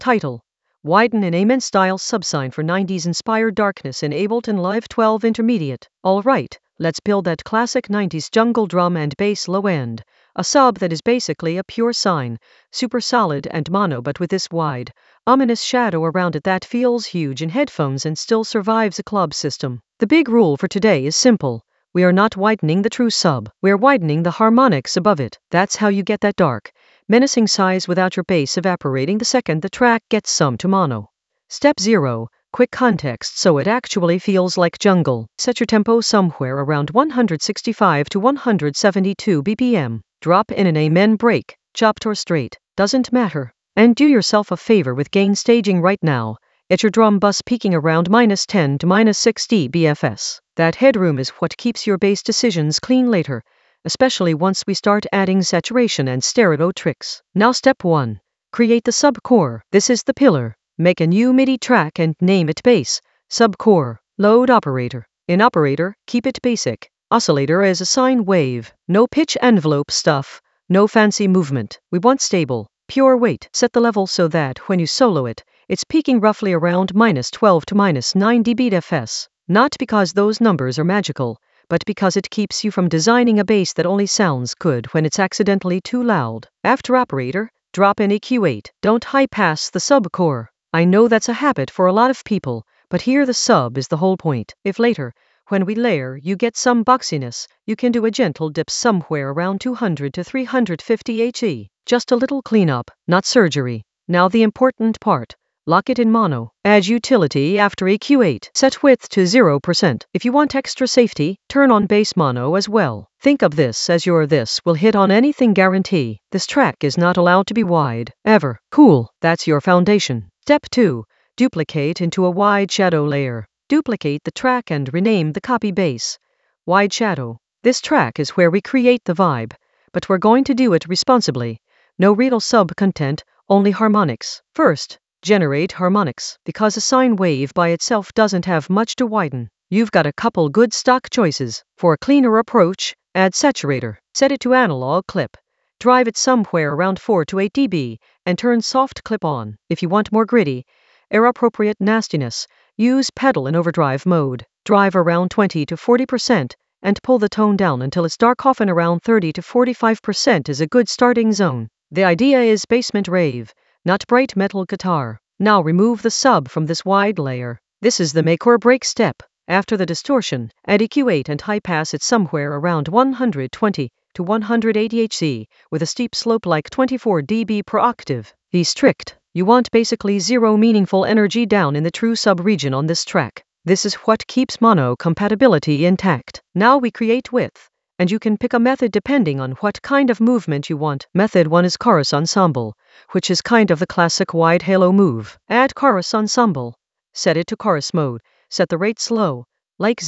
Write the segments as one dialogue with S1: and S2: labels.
S1: Title: Widen in Amen Style Subsign for 90s Inspired Darkness in Ableton Live 12 Intermediate. Alright, let's build that classic 90s jungle drum and bass low end. A sub that is basically a pure sine, super solid and mono, but with this wide, ominous shadow around it that feels huge in headphones and still survives a club system. The big rule for today is simple. We are not widening the true sub, we're widening the harmonics above it. That's how you get that dark, menacing size without your bass evaporating the second the track gets summed to mono. Step 0. Quick context so it actually feels like jungle. Set your tempo somewhere around 165 to 172 BPM. Drop in an Amen break, chopped or straight, doesn't matter. And do yourself a favor with gain staging right now. At your drum bus peaking around -10 to -6 dBFS. That headroom is what keeps your bass decisions clean later, especially once we start adding saturation and stereo tricks. Now step 1. Create the sub-core. This is the pillar. Make a new MIDI track and name it bass, sub-core. Load operator. In operator, keep it basic. Oscillator as a sine wave. No pitch envelope stuff. No fancy movement. We want stable, pure weight. Set the level so that when you solo it, it's peaking roughly around -12 to -9 dBFS. Not because those numbers are magical, but because it keeps you from designing a bass that only sounds good when it's accidentally too loud. After operator, drop in EQ8. Don't high-pass the sub-core. I know that's a habit for a lot of people, but here the sub is the whole point. If later, when we layer, you get some boxiness, you can do a gentle dip somewhere around 200 to 350 HE. Just a little cleanup, not surgery. Now the important part. Lock it in mono. Add utility after EQ8. Set width to 0%. If you want extra safety, turn on bass mono as well. Think of this as your "this will hit on anything" guarantee. This track is not allowed to be wide, ever. Cool, that's your foundation. Step 2. Duplicate into a wide shadow layer. Duplicate the track and rename the copy bass. Wide shadow. This track is where we create the vibe, but we're going to do it responsibly. No real sub content, only harmonics. First, generate harmonics. Because a sine wave by itself doesn't have much to widen, you've got a couple good stock choices. For a cleaner approach, add saturator. Set it to analog clip. Drive it somewhere around 4 to 8 dB, and turn soft clip on. If you want more gritty, era-appropriate nastiness, use pedal in overdrive mode. Drive around 20 to 40%, and pull the tone down until it's dark. Often around 30 to 45% is a good starting zone. The idea is basement rave, not bright metal guitar. Now remove the sub from this wide layer. This is the make or break step. After the distortion, add EQ8 and high pass it somewhere around 120 to 180 HZ, with a steep slope like 24 dB per octave. Be strict. You want basically zero meaningful energy down in the true sub-region on this track. This is what keeps mono compatibility intact. Now we create width, and you can pick a method depending on what kind of movement you want. Method 1 is chorus ensemble, which is kind of the classic wide halo move. Add chorus ensemble. Set it to chorus mode. Set the rate slow, like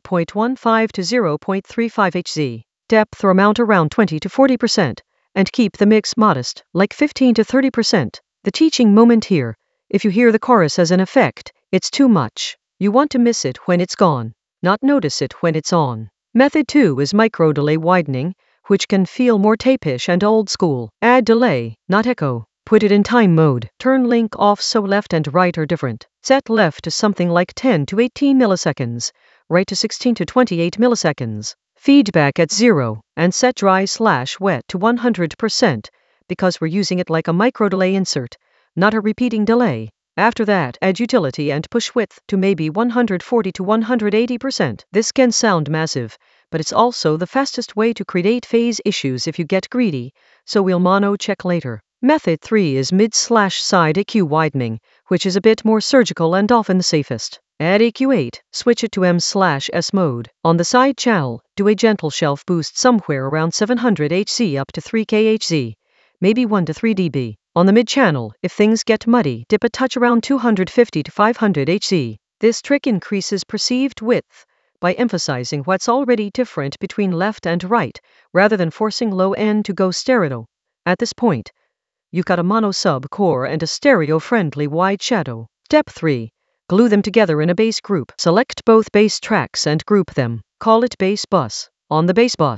S1: 0.15 to 0.35 Hz. Depth or amount around 20 to 40%, and keep the mix modest, like 15 to 30%. The teaching moment here: if you hear the chorus as an effect, it's too much. You want to miss it when it's gone, not notice it when it's on. Method 2 is micro delay widening, which can feel more tape-ish and old school. Add delay, not echo. Put it in time mode. Turn link off so left and right are different. Set left to something like 10 to 18 milliseconds, right to 16 to 28 milliseconds. Feedback at 0, and set dry/wet to 100%, because we're using it like a micro delay insert, not a repeating delay. After that, add utility and push width to maybe 140 to 180%. This can sound massive, but it's also the fastest way to create phase issues if you get greedy, so we'll mono check later. Method 3 is mid/side EQ widening, which is a bit more surgical and often the safest. Add EQ8, switch it to M/S mode. On the side channel, do a gentle shelf boost somewhere around 700 Hz up to 3K Hz, maybe 1 to 3 dB. On the mid channel, if things get muddy, dip a touch around 250 to 500 Hz. This trick increases perceived width by emphasizing what's already different between left and right, rather than forcing low end to go stereo. At this point, you've got a mono sub core and a stereo-friendly wide shadow. Step 3. Glue them together in a bass group. Select both bass tracks and group them. Call it bass bus. On the bass bus,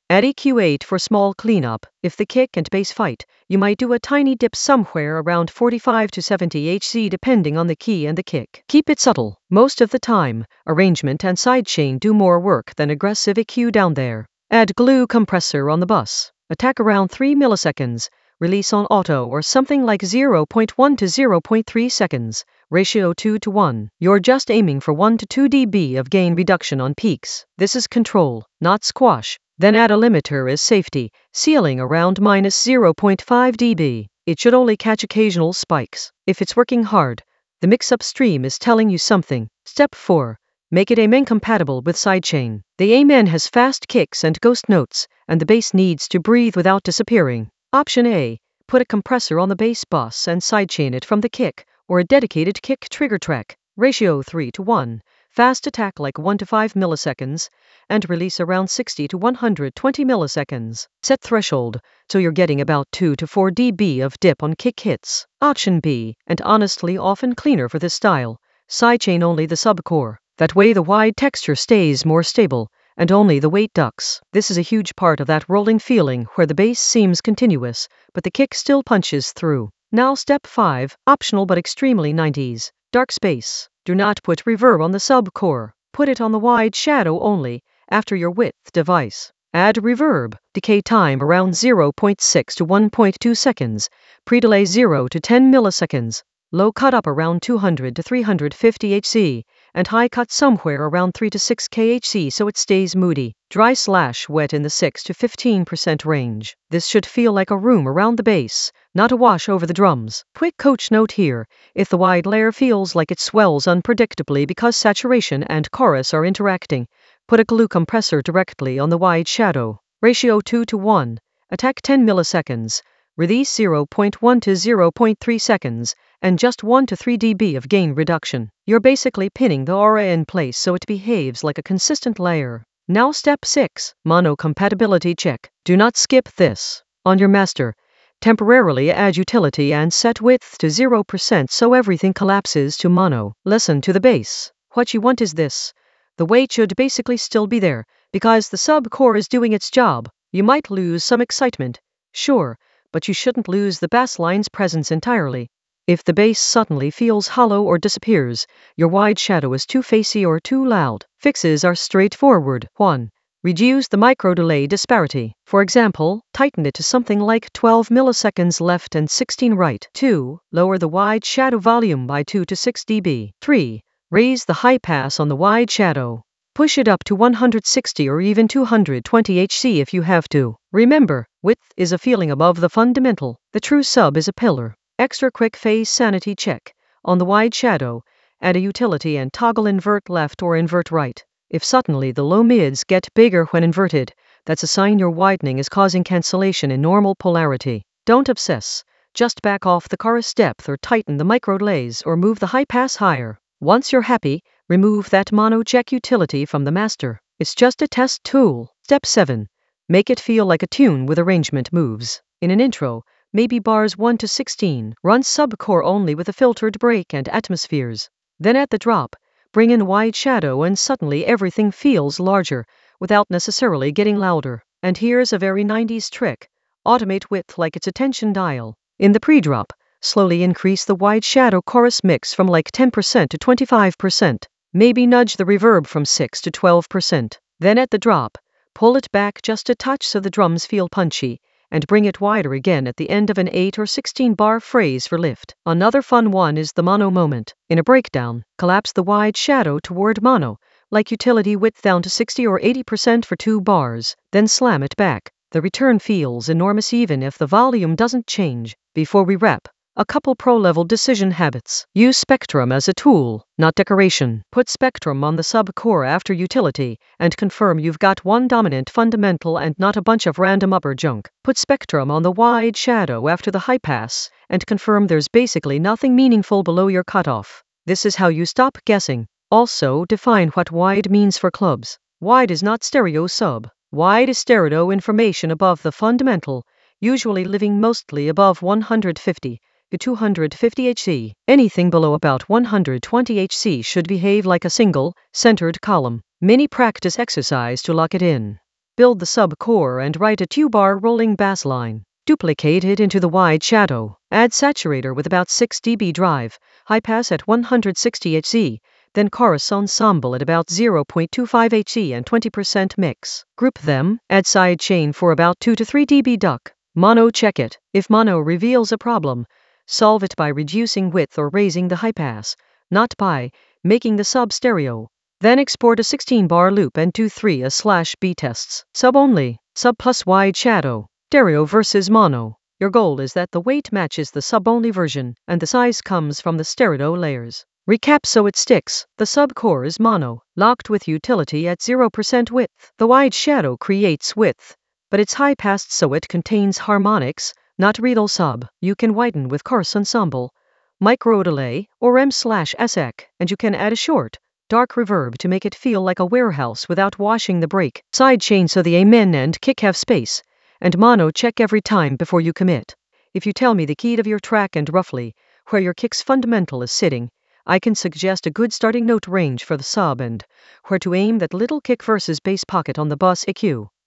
S1: Add EQ8 for small cleanup. If the kick and bass fight, you might do a tiny dip somewhere around 45 to 70 Hz depending on the key and the kick. Keep it subtle. Most of the time, arrangement and sidechain do more work than aggressive EQ down there. Add glue compressor on the bus. Attack around 3 milliseconds. Release on auto or something like 0.1 to 0.3 seconds. Ratio 2 to 1. You're just aiming for 1 to 2 dB of gain reduction on peaks. This is control, not squash. Then add a limiter as safety, ceiling around minus 0.5 dB. It should only catch occasional spikes. If it's working hard, the mix upstream is telling you something. Step 4. Make it Amen compatible with sidechain. The Amen has fast kicks and ghost notes, and the bass needs to breathe without disappearing. Option A. Put a compressor on the bass bus and sidechain it from the kick, or a dedicated kick trigger track. Ratio 3 to 1. Fast attack like 1 to 5 milliseconds, and release around 60 to 120 milliseconds. Set threshold, so you're getting about 2 to 4 dB of dip on kick hits. Option B, and honestly often cleaner for this style, sidechain only the subcore. That way the wide texture stays more stable, and only the weight ducks. This is a huge part of that rolling feeling where the bass seems continuous, but the kick still punches through. Now step 5, optional but extremely 90s. Dark space. Do not put reverb on the subcore. Put it on the wide shadow only, after your width device. Add reverb. Decay time around 0.6 to 1.2 seconds. Pre-delay 0 to 10 milliseconds. Low cut up around 200 to 350 Hz, and high cut somewhere around 3 to 6 kHz so it stays moody. Dry/wet in the 6 to 15% range. This should feel like a room around the bass, not a wash over the drums. Quick coach note here, if the wide layer feels like it swells unpredictably because saturation and chorus are interacting, put a glue compressor directly on the wide shadow. Ratio 2 to 1. Attack 10 milliseconds. Release 0.1 to 0.3 seconds, and just 1 to 3 dB of gain reduction. You're basically pinning the aura in place so it behaves like a consistent layer. Now step 6, mono compatibility check. Do not skip this. On your master, temporarily add utility and set width to 0% so everything collapses to mono. Listen to the bass. What you want is this. The weight should basically still be there, because the subcore is doing its job. You might lose some excitement, sure, but you shouldn't lose the bass line's presence entirely. If the bass suddenly feels hollow or disappears, your wide shadow is too facey or too loud. Fixes are straightforward. 1. Reduce the micro delay disparity. For example, tighten it to something like 12 milliseconds left and 16 right. 2. Lower the wide shadow volume by 2 to 6 dB. 3. Raise the high pass on the wide shadow. Push it up to 160 or even 220 Hz if you have to. Remember, width is a feeling above the fundamental. The true sub is a pillar. Extra quick phase sanity check. On the wide shadow, add a utility and toggle invert left or invert right. If suddenly the low mids get bigger when inverted, that's a sign your widening is causing cancellation in normal polarity. Don't obsess. Just back off the chorus depth or tighten the micro delays or move the high pass higher. Once you're happy, remove that mono check utility from the master. It's just a test tool. Step 7. Make it feel like a tune with arrangement moves. In an intro, maybe bars 1 to 16, run subcore only with a filtered break and atmospheres. Then at the drop, bring in wide shadow and suddenly everything feels larger, without necessarily getting louder. And here's a very 90s trick. Automate width like it's a tension dial. In the pre-drop, slowly increase the wide shadow chorus mix from like 10% to 25%. Maybe nudge the reverb from 6 to 12%. Then at the drop, pull it back just a touch so the drums feel punchy, and bring it wider again at the end of an 8 or 16 bar phrase for lift. Another fun one is the mono moment. In a breakdown, collapse the wide shadow toward mono, like utility width down to 60 or 80% for 2 bars, then slam it back. The return feels enormous even if the volume doesn't change. Before we wrap, a couple pro-level decision habits. Use Spectrum as a tool, not decoration. Put Spectrum on the subcore after utility, and confirm you've got one dominant fundamental and not a bunch of random upper junk. Put Spectrum on the wide shadow after the high pass, and confirm there's basically nothing meaningful below your cutoff. This is how you stop guessing. Also, define what wide means for clubs. Wide is not stereo sub. Wide is stereo information above the fundamental, usually living mostly above 150 to 250 Hz. Anything below about 120 Hz should behave like a single, centered column. Mini practice exercise to lock it in. Build the sub core and write a 2-bar rolling bass line. Duplicate it into the wide shadow. Add saturator with about 6 dB drive, high pass at 160 Hz, then chorus ensemble at about 0.25 Hz and 20% mix. Group them, add side chain for about 2 to 3 dB duck. Mono check it. If mono reveals a problem, solve it by reducing width or raising the high pass, not by making the sub stereo. Then export a 16-bar loop and do 3A/B tests. Sub only, sub plus wide shadow, stereo versus mono. Your goal is that the weight matches the sub-only version, and the size comes from the stereo layers. Recap so it sticks. The sub-core is mono, locked with utility at 0% width. The wide shadow creates width, but it's high-passed so it contains harmonics, not real sub. You can widen with chorus ensemble, micro delay, or M/SEC, and you can add a short, dark reverb to make it feel like a warehouse without washing the break. Sidechain so the amen and kick have space, and mono check every time before you commit. If you tell me the key to your track and roughly where your kick's fundamental is sitting, I can suggest a good starting note range for the sub and where to aim that little kick versus bass pocket on the bus EQ.